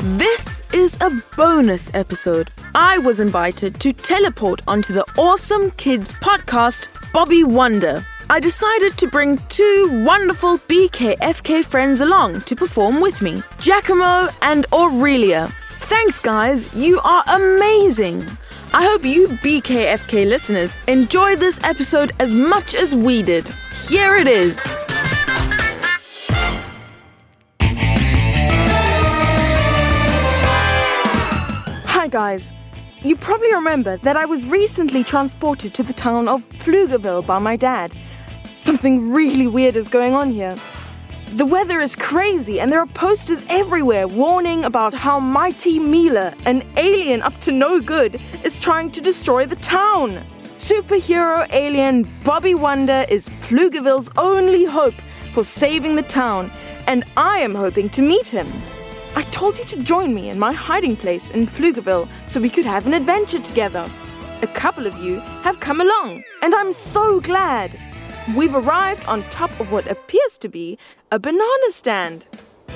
This is a bonus episode. I was invited to teleport onto the Awesome Kids podcast, Bobby Wonder. I decided to bring two wonderful BKFK friends along to perform with me, Giacomo and Aurelia. Thanks, guys. You are amazing. I hope you BKFK listeners enjoy this episode as much as we did. Here it is. Hi, guys. You probably remember that I was recently transported to the town of Pflugerville by my dad. Something really weird is going on here. The weather is crazy and there are posters everywhere warning about how mighty Mila, an alien up to no good, is trying to destroy the town. Superhero alien Bobby Wonder is Pflugerville's only hope for saving the town, and I am hoping to meet him. I told you to join me in my hiding place in Pflugerville so we could have an adventure together. A couple of you have come along, and I'm so glad. We've arrived on top of what appears to be a banana stand.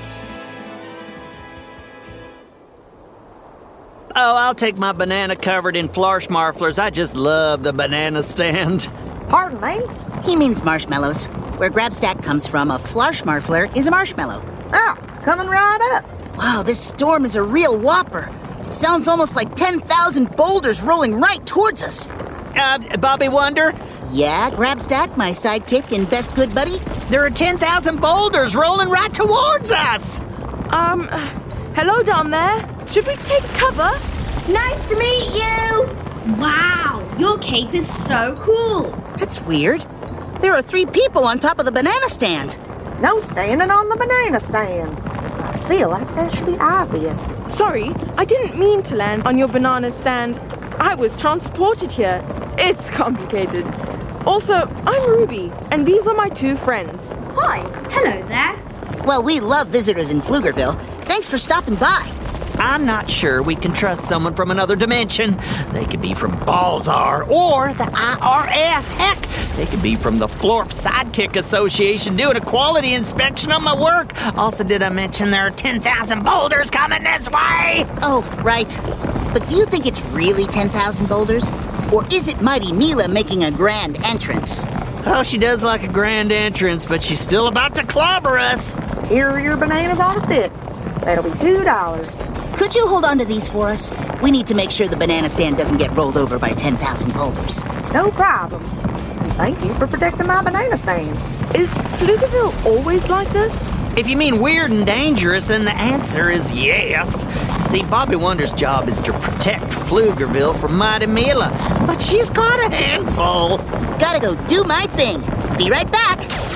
Oh, I'll take my banana covered in Flarschmarflers. I just love the banana stand. Pardon me? He means marshmallows. Where Grabstack comes from, a Flarschmarfler is a marshmallow. Oh, coming right up. Wow, this storm is a real whopper. It sounds almost like 10,000 boulders rolling right towards us. Bobby Wonder? Yeah, Grabstack, my sidekick and best good buddy? There are 10,000 boulders rolling right towards us! Hello down there. Should we take cover? Nice to meet you! Wow, your cape is so cool. That's weird. There are 3 people on top of the banana stand. No standing on the banana stand. I feel like that should be obvious. Sorry, I didn't mean to land on your banana stand. I was transported here. It's complicated. Also, I'm Ruby, and these are my 2 friends. Hi, hello there. Well, we love visitors in Pflugerville. Thanks for stopping by. I'm not sure we can trust someone from another dimension. They could be from Balzar or the IRS. Heck, they could be from the Florp Sidekick Association doing a quality inspection on my work. Also, did I mention there are 10,000 boulders coming this way? Oh, right. But do you think it's really 10,000 boulders? Or is it Mighty Mila making a grand entrance? Oh, she does like a grand entrance, but she's still about to clobber us. Here are your bananas on a stick. That'll be $2. Could you hold on to these for us? We need to make sure the banana stand doesn't get rolled over by 10,000 boulders. No problem. And thank you for protecting my banana stand. Is Pflugerville always like this? If you mean weird and dangerous, then the answer is yes. You see, Bobby Wonder's job is to protect Pflugerville from Mighty Mila, but she's quite a handful. Gotta go do my thing. Be right back.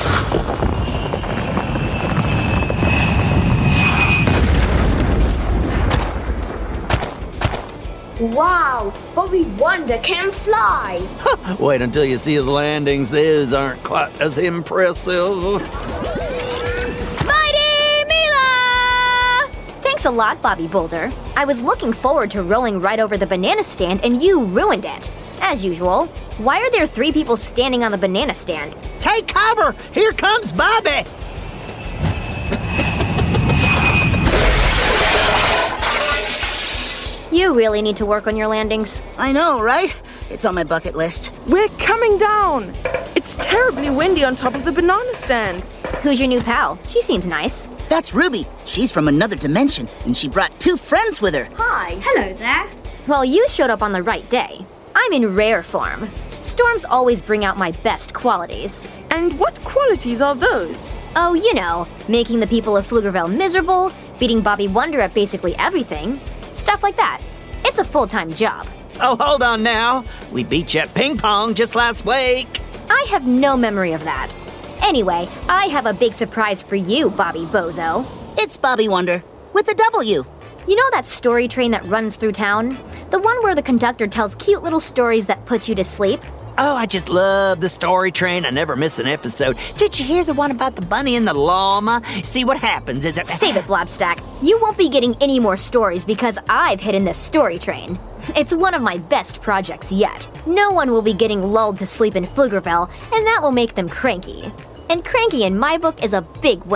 Wow, Bobby Wonder can fly. Wait until you see his landings. Those aren't quite as impressive. Mighty Mila! Thanks a lot, Bobby Boulder. I was looking forward to rolling right over the banana stand, and you ruined it. As usual. Why are there 3 people standing on the banana stand? Take cover! Here comes Bobby! You really need to work on your landings. I know, right? It's on my bucket list. We're coming down. It's terribly windy on top of the banana stand. Who's your new pal? She seems nice. That's Ruby. She's from another dimension, and she brought 2 friends with her. Hi, hello there. Well, you showed up on the right day. I'm in rare form. Storms always bring out my best qualities. And what qualities are those? Oh, you know, making the people of Pflugerville miserable, beating Bobby Wonder at basically everything. Stuff like that. It's a full-time job. Oh, hold on now. We beat you at ping pong just last week. I have no memory of that. Anyway, I have a big surprise for you, Bobby Bozo. It's Bobby Wonder, with a W. You know that story train that runs through town? The one where the conductor tells cute little stories that put you to sleep? Oh, I just love the story train. I never miss an episode. Did you hear the one about the bunny and the llama? See what happens is it... Save it, Blobstack. You won't be getting any more stories because I've hidden this story train. It's one of my best projects yet. No one will be getting lulled to sleep in Pflugerville, and that will make them cranky. And cranky in my book is a big win.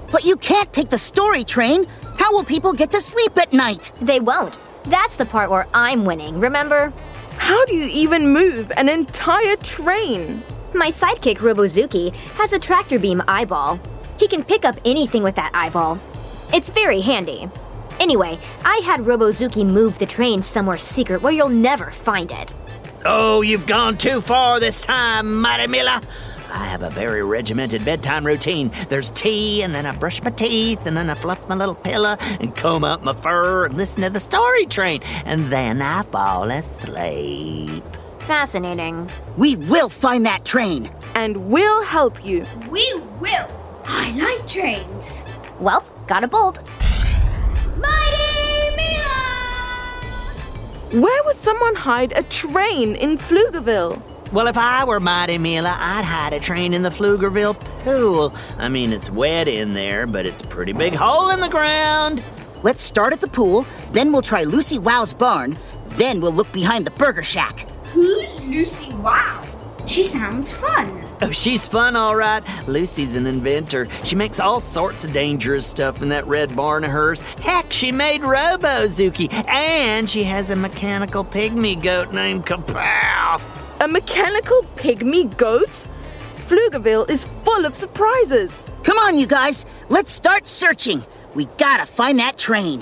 But you can't take the story train. How will people get to sleep at night? They won't. That's the part where I'm winning, remember? How do you even move an entire train? My sidekick Robozuki has a tractor beam eyeball. He can pick up anything with that eyeball. It's very handy. Anyway, I had Robozuki move the train somewhere secret where you'll never find it. Oh, you've gone too far this time, Mighty Mila. I have a very regimented bedtime routine. There's tea, and then I brush my teeth, and then I fluff my little pillow, and comb up my fur, and listen to the story train, and then I fall asleep. Fascinating. We will find that train. And we'll help you. We will. I like trains. Well, got a bolt. Mighty Mila! Where would someone hide a train in Pflugerville? Well, if I were Mighty Mila, I'd hide a train in the Pflugerville pool. I mean, it's wet in there, but it's a pretty big hole in the ground. Let's start at the pool, then we'll try Lucy Wow's barn, then we'll look behind the burger shack. Who's Lucy Wow? She sounds fun. Oh, she's fun, all right. Lucy's an inventor. She makes all sorts of dangerous stuff in that red barn of hers. Heck, she made Robozuki, and she has a mechanical pygmy goat named Kapow. A mechanical pygmy goat? Pflugerville is full of surprises. Come on, you guys, let's start searching. We gotta find that train.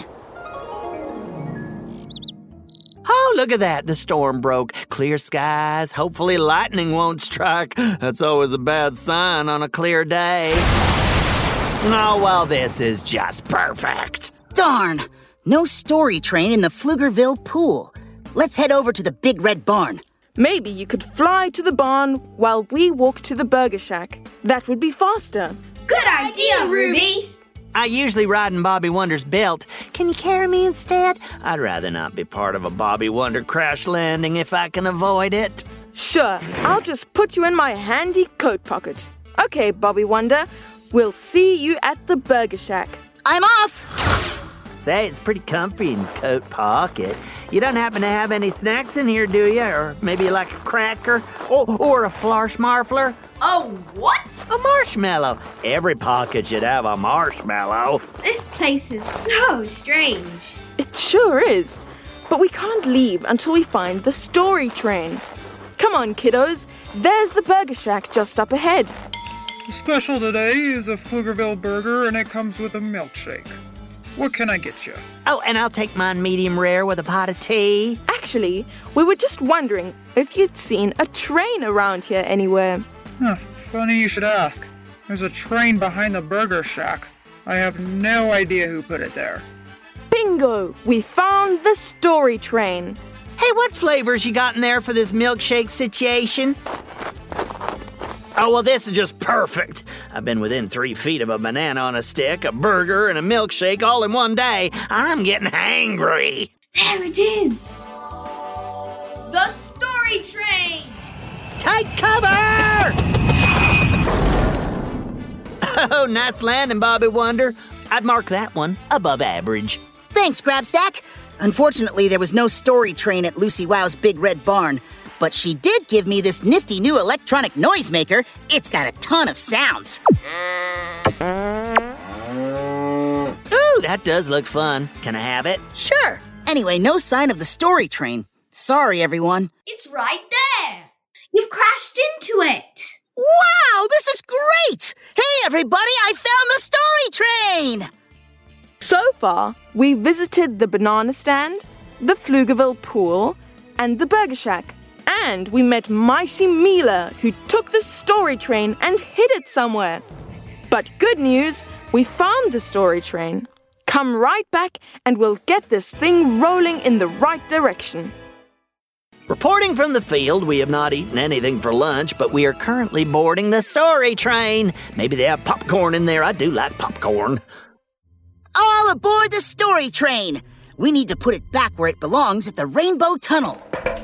Oh, look at that. The storm broke. Clear skies. Hopefully lightning won't strike. That's always a bad sign on a clear day. Oh, well, this is just perfect. Darn! No story train in the Pflugerville pool. Let's head over to the big red barn. Maybe you could fly to the barn while we walk to the burger shack. That would be faster. Good idea, Ruby. I usually ride in Bobby Wonder's belt. Can you carry me instead? I'd rather not be part of a Bobby Wonder crash landing if I can avoid it. Sure, I'll just put you in my handy coat pocket. Okay, Bobby Wonder, we'll see you at the burger shack. I'm off! Say, it's pretty comfy in the coat pocket. You don't happen to have any snacks in here, do you? Or maybe like a cracker? Or a Flarschmarfler? Oh, what? A marshmallow. Every pocket should have a marshmallow. This place is so strange. It sure is. But we can't leave until we find the story train. Come on, kiddos. There's the burger shack just up ahead. The special today is a Pflugerville burger, and it comes with a milkshake. What can I get you? Oh, and I'll take mine medium rare with a pot of tea. Actually, we were just wondering if you'd seen a train around here anywhere. Funny you should ask. There's a train behind the burger shack. I have no idea who put it there. Bingo! We found the story train. Hey, what flavors you got in there for this milkshake situation? Oh, well, this is just perfect. I've been within 3 feet of a banana on a stick, a burger, and a milkshake all in one day. I'm getting hangry. There it is. The story train. Take cover! Oh, nice landing, Bobby Wonder. I'd mark that one above average. Thanks, Grabstack. Unfortunately, there was no story train at Lucy Wow's big red barn, but she did give me this nifty new electronic noisemaker. It's got a ton of sounds. Ooh, that does look fun. Can I have it? Sure. Anyway, no sign of the story train. Sorry, everyone. It's right there. You've crashed into it. Wow, this is great! Hey, everybody, I found the story train! So far, we visited the banana stand, the Pflugerville pool, and the burger shack. And we met Mighty Mila, who took the story train and hid it somewhere. But good news, we found the story train. Come right back and we'll get this thing rolling in the right direction. Reporting from the field, we have not eaten anything for lunch, but we are currently boarding the story train. Maybe they have popcorn in there. I do like popcorn. All aboard the story train! We need to put it back where it belongs at the Rainbow Tunnel.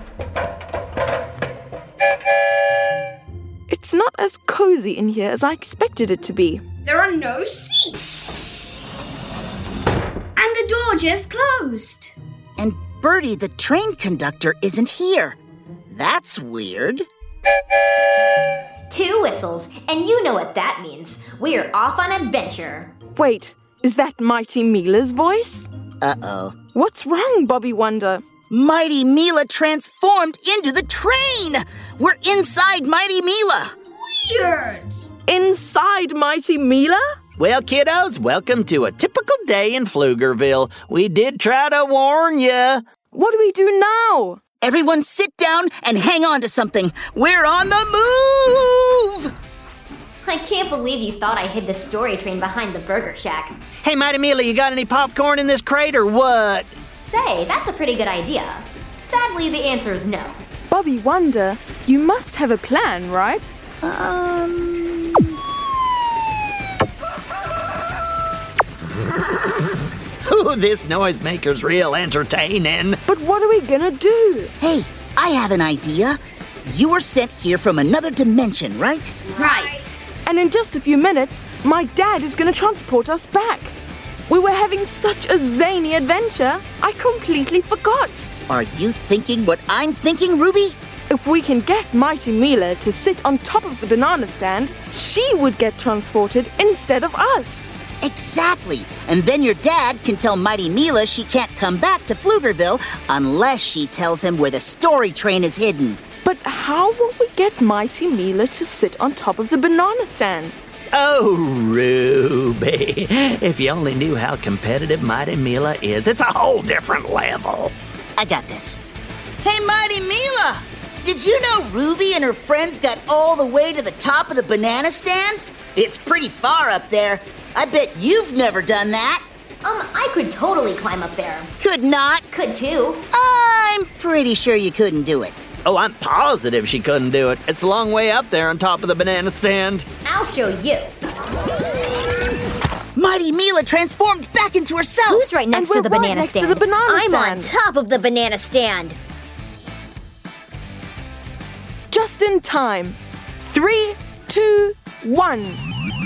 It's not as cozy in here as I expected it to be. There are no seats. And the door just closed. And Bertie, the train conductor, isn't here. That's weird. 2 whistles, and you know what that means. We're off on adventure. Wait, is that Mighty Mila's voice? Uh-oh. What's wrong, Bobby Wonder? Mighty Mila transformed into the train! We're inside Mighty Mila! Weird. Inside Mighty Mila? Well, kiddos, welcome to a typical day in Pflugerville. We did try to warn you. What do we do now? Everyone sit down and hang on to something. We're on the move! I can't believe you thought I hid the story train behind the Burger Shack. Hey, Mighty Mila, you got any popcorn in this crate or what? Say, that's a pretty good idea. Sadly, the answer is no. Bobby Wonder, you must have a plan, right? Ooh, this noisemaker's real entertaining. But what are we gonna do? Hey, I have an idea. You were sent here from another dimension, right? Right. And in just a few minutes, my dad is gonna transport us back. We were having such a zany adventure, I completely forgot. Are you thinking what I'm thinking, Ruby? If we can get Mighty Mila to sit on top of the banana stand, she would get transported instead of us. Exactly. And then your dad can tell Mighty Mila she can't come back to Pflugerville unless she tells him where the story train is hidden. But how will we get Mighty Mila to sit on top of the banana stand? Oh, Ruby, if you only knew how competitive Mighty Mila is, it's a whole different level. I got this. Hey, Mighty Mila! Did you know Ruby and her friends got all the way to the top of the banana stand? It's pretty far up there. I bet you've never done that. I could totally climb up there. Could not. Could too. I'm pretty sure you couldn't do it. Oh, I'm positive she couldn't do it. It's a long way up there on top of the banana stand. I'll show you. Mighty Mila transformed back into herself. Who's right next to the banana next stand? to the banana I'm stand. on top of the banana stand. Just in time. 3, 2, 1.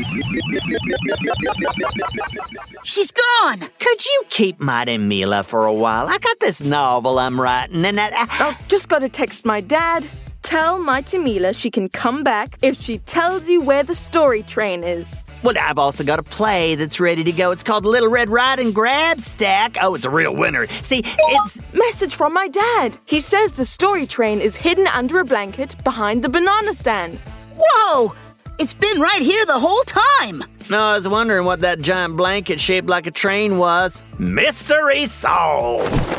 She's gone. Could you keep Mighty Mila for a while? I got this novel I'm writing, and Just gotta text my dad. Tell Mighty Mila she can come back if she tells you where the story train is. Well, I've also got a play that's ready to go. It's called Little Red Riding Grab Stack. Oh, it's a real winner. See, it's... Message from my dad. He says the story train is hidden under a blanket behind the banana stand. Whoa! It's been right here the whole time. No, I was wondering what that giant blanket shaped like a train was. Mystery solved!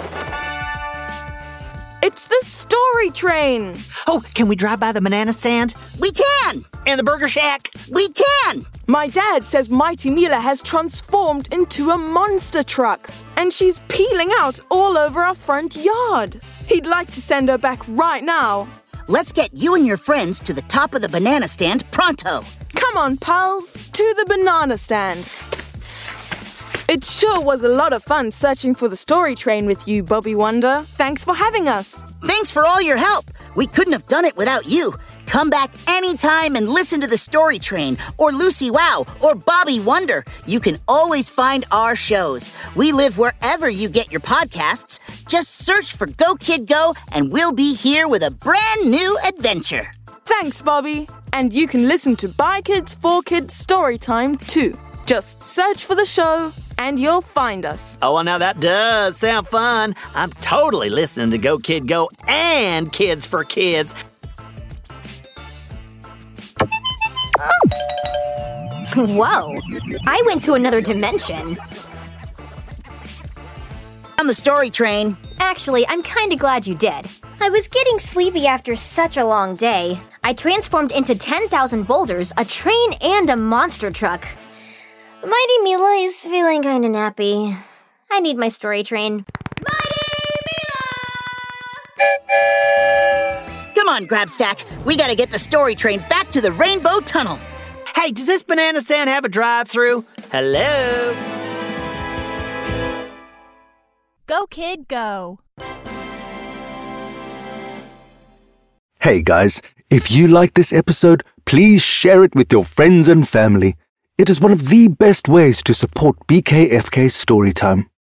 It's the story train. Oh, can we drive by the banana stand? We can. And the Burger Shack? We can. My dad says Mighty Mila has transformed into a monster truck, and she's peeling out all over our front yard. He'd like to send her back right now. Let's get you and your friends to the top of the banana stand pronto. Come on, pals, to the banana stand. It sure was a lot of fun searching for the story train with you, Bobby Wonder. Thanks for having us. Thanks for all your help. We couldn't have done it without you. Come back anytime and listen to the story train, or Lucy Wow, or Bobby Wonder. You can always find our shows. We live wherever you get your podcasts. Just search for Go Kid Go, and we'll be here with a brand new adventure. Thanks, Bobby. And you can listen to Bye Kids 4 Kids Storytime too. Just search for the show and you'll find us. Oh, well, now that does sound fun. I'm totally listening to Go Kid Go and Kids for Kids. Whoa, I went to another dimension. On the story train. Actually, I'm kinda glad you did. I was getting sleepy after such a long day. I transformed into 10,000 boulders, a train, and a monster truck. Mighty Mila is feeling kinda nappy. I need my story train. Come on, Grabstack. We gotta get the story train back to the Rainbow Tunnel. Hey, does this banana stand have a drive-thru? Hello? Go Kid Go. Hey guys, if you like this episode, please share it with your friends and family. It is one of the best ways to support BKFK Storytime.